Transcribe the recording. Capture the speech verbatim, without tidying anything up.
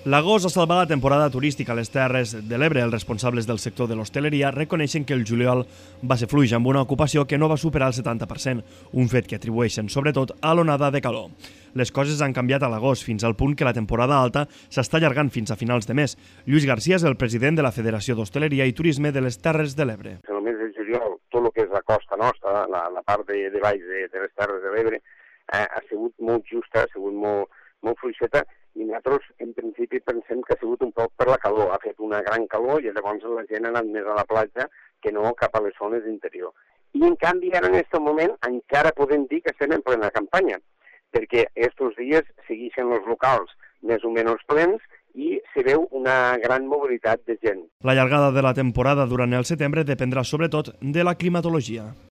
L'agost ha salvat la temporada turística a les Terres de l'Ebre. Els responsables del sector de l'hostaleria reconeixen que el juliol va ser fluix amb una ocupació que no va superar el setanta per cent, un fet que atribueixen sobretot a l'onada de calor. Les coses han canviat a l'agost, fins al punt que la temporada alta s'està allargant fins a finals de mes. Lluís García és el president de la Federació d'Hostaleria i Turisme de les Terres de l'Ebre. En el mes de juliol, tot el que és la costa nostra, la, la part de, de baix de, de les Terres de l'Ebre, eh, ha sigut molt justa, ha sigut molt, molt fluixeta, i nosaltres, en principi, pensem que ha sigut un poc per la calor. Ha fet una gran calor i llavors la gent ha anat més a la platja que no cap a les zones d'interior. I, en canvi, ara en aquest moment encara podem dir que estem en plena campanya, perquè aquests dies segueixen els locals més o menys plens i se veu una gran mobilitat de gent. La llargada de la temporada durant el setembre dependrà sobretot de la climatologia.